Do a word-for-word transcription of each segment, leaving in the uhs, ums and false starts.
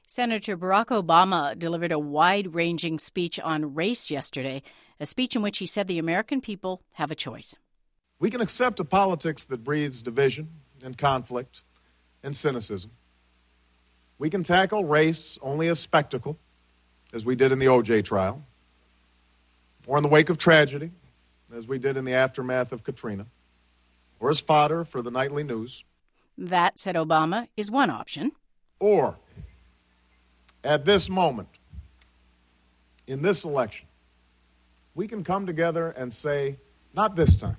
Senator Barack Obama delivered a wide-ranging speech on race yesterday, a speech in which he said the American people have a choice. We can accept a politics that breeds division and conflict and cynicism. We can tackle race only as spectacle, as we did in the O J trial, or in the wake of tragedy, as we did in the aftermath of Katrina, or as fodder for the nightly news. That, said Obama, is one option. Or, at this moment, in this election, we can come together and say, not this time.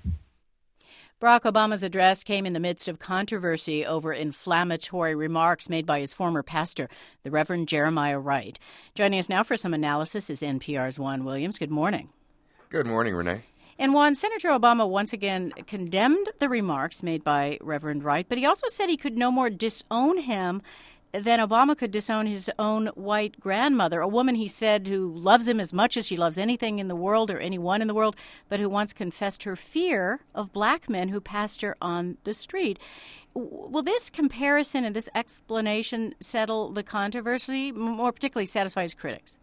Barack Obama's address came in the midst of controversy over inflammatory remarks made by his former pastor, the Reverend Jeremiah Wright. Joining us now for some analysis is N P R's Juan Williams. Good morning. Good morning, Renee. And Juan, Senator Obama once again condemned the remarks made by Reverend Wright, but he also said he could no more disown him than Obama could disown his own white grandmother, a woman, he said, who loves him as much as she loves anything in the world or anyone in the world, but who once confessed her fear of black men who passed her on the street. Will this comparison and this explanation settle the controversy, more particularly satisfy his critics?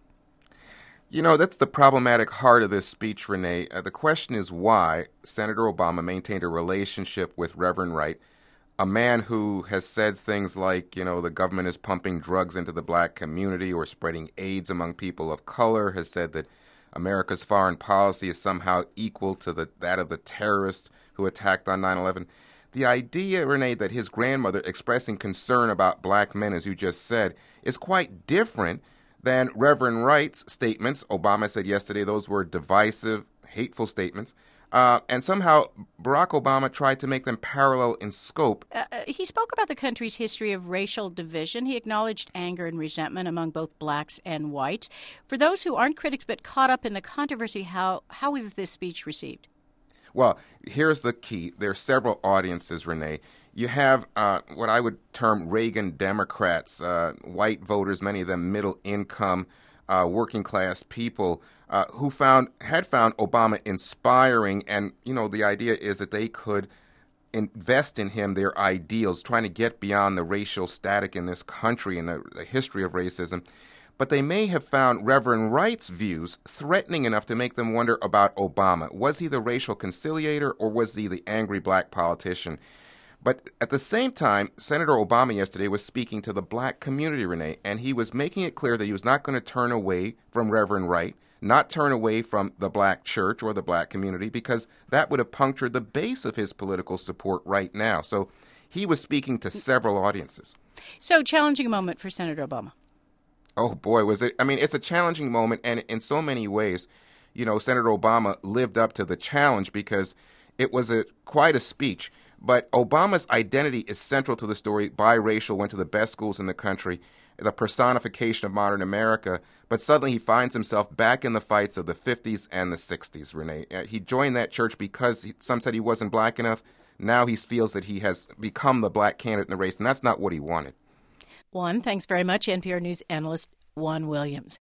You know, that's the problematic heart of this speech, Renee. Uh, the question is why Senator Obama maintained a relationship with Reverend Wright, a man who has said things like, you know, the government is pumping drugs into the black community or spreading AIDS among people of color, has said that America's foreign policy is somehow equal to the, that of the terrorists who attacked on nine eleven. The idea, Renee, that his grandmother expressing concern about black men, as you just said, is quite different than Reverend Wright's statements. Obama said yesterday those were divisive, hateful statements. Uh, and somehow Barack Obama tried to make them parallel in scope. Uh, he spoke about the country's history of racial division. He acknowledged anger and resentment among both blacks and whites. For those who aren't critics but caught up in the controversy, how how is this speech received? Well, here's the key. There are several audiences, Renee. You have uh, what I would term Reagan Democrats, uh, white voters, many of them middle income, uh, working class people, Uh, who found had found Obama inspiring, and you know the idea is that they could invest in him their ideals, trying to get beyond the racial static in this country and the, the history of racism. But they may have found Reverend Wright's views threatening enough to make them wonder about Obama. Was he the racial conciliator, or was he the angry black politician? But at the same time, Senator Obama yesterday was speaking to the black community, Renee, and he was making it clear that he was not going to turn away from Reverend Wright, not turn away from the black church or the black community, because that would have punctured the base of his political support right now. So he was speaking to several audiences. So challenging moment for Senator Obama. Oh, boy, was it. I mean, it's a challenging moment, and in so many ways, you know, Senator Obama lived up to the challenge because it was a quite a speech. But Obama's identity is central to the story. Biracial, went to the best schools in the country, the personification of modern America, but suddenly he finds himself back in the fights of the fifties and the sixties, Renee. He joined that church because he, some said he wasn't black enough. Now he feels that he has become the black candidate in the race, and that's not what he wanted. Juan, thanks very much. N P R News analyst Juan Williams.